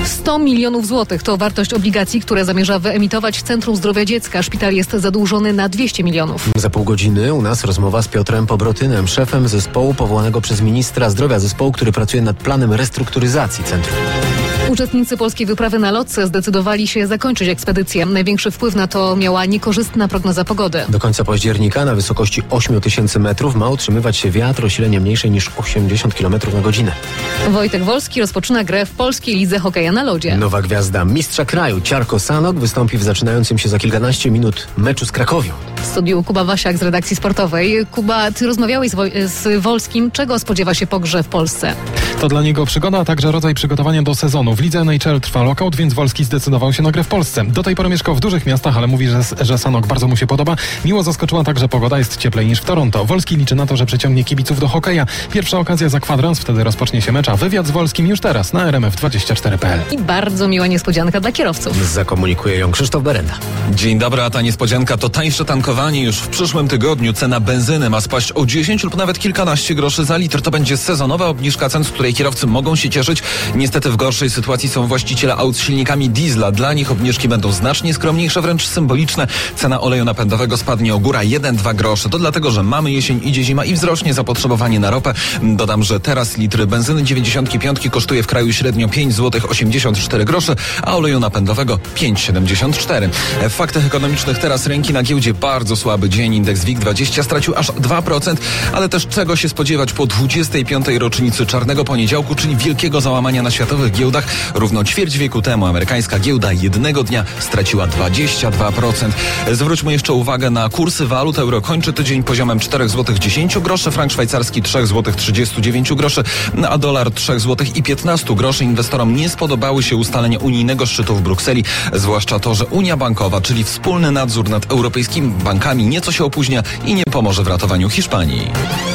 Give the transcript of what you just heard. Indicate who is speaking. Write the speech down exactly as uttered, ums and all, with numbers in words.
Speaker 1: sto milionów złotych to wartość obligacji, które zamierza wyemitować Centrum Zdrowia Dziecka. Szpital jest zadłużony na dwieście milionów.
Speaker 2: Za pół godziny u nas rozmowa z Piotrem Pobrotynem, szefem zespołu powołanego przez ministra zdrowia, zespołu, który pracuje nad planem restrukturyzacji centrum.
Speaker 1: Uczestnicy polskiej wyprawy na lotce zdecydowali się zakończyć ekspedycję. Największy wpływ na to miała niekorzystna prognoza pogody.
Speaker 2: Do końca października na wysokości ośmiu tysięcy metrów ma utrzymywać się wiatr o sile nie mniejszej niż osiemdziesiąt kilometrów na godzinę.
Speaker 1: Wojtek Wolski rozpoczyna grę w polskiej lidze hokeja na lodzie.
Speaker 2: Nowa gwiazda mistrza kraju Ciarko Sanok wystąpi w zaczynającym się za kilkanaście minut meczu z Krakowią.
Speaker 1: W studiu Kuba Wasiak z redakcji sportowej. Kuba, ty rozmawiałeś z, Woj- z Wolskim. Czego spodziewa się po grze w Polsce?
Speaker 3: To dla niego przygoda, a także rodzaj przygotowania do sezonu. W lidze N H L trwa lockout, więc Wolski zdecydował się na grę w Polsce. Do tej pory mieszkał w dużych miastach, ale mówi, że, że Sanok bardzo mu się podoba. Miło zaskoczyła także pogoda, jest cieplej niż w Toronto. Wolski liczy na to, że przyciągnie kibiców do hokeja. Pierwsza okazja za kwadrans, wtedy rozpocznie się mecz, a wywiad z Wolskim już teraz na R M F dwadzieścia cztery kropka p l.
Speaker 1: I bardzo miła niespodzianka dla kierowców.
Speaker 2: Zakomunikuje ją Krzysztof Berenda.
Speaker 4: Dzień dobry, a ta niespodzianka to tańsze tankowanie. Już w przyszłym tygodniu cena benzyny ma spaść o dziesięć lub nawet kilkanaście groszy za litr. To będzie sezonowa obniżka cen, z której kierowcy mogą się cieszyć. Niestety w gorszej sytuacji są właściciele aut z silnikami diesla. Dla nich obniżki będą znacznie skromniejsze, wręcz symboliczne. Cena oleju napędowego spadnie o góra jeden do dwóch groszy. To dlatego, że mamy jesień, idzie zima i wzrośnie zapotrzebowanie na ropę. Dodam, że teraz litr benzyny dziewięćdziesiąt pięć kosztuje w kraju średnio pięć złotych osiemdziesiąt cztery groszy, a oleju napędowego pięć siedemdziesiąt cztery. W faktach ekonomicznych teraz rynki na giełdzie bardzo słaby dzień. Indeks W I G dwadzieścia stracił aż dwa procent, ale też czego się spodziewać po dwudziestej piątej rocznicy Czarnego Poniedziałku, czyli wielkiego załamania na światowych giełdach. Równo ćwierć wieku temu amerykańska giełda jednego dnia straciła dwadzieścia dwa procent. Zwróćmy jeszcze uwagę na kursy walut. Euro kończy tydzień poziomem cztery złote dziesięć groszy, frank szwajcarski trzy złote trzydzieści dziewięć groszy, a dolar trzy złote piętnaście groszy. Inwestorom nie spodobały się ustalenia unijnego szczytu w Brukseli, zwłaszcza to, że Unia Bankowa, czyli wspólny nadzór nad europejskimi bankami, nieco się opóźnia i nie pomoże w ratowaniu Hiszpanii.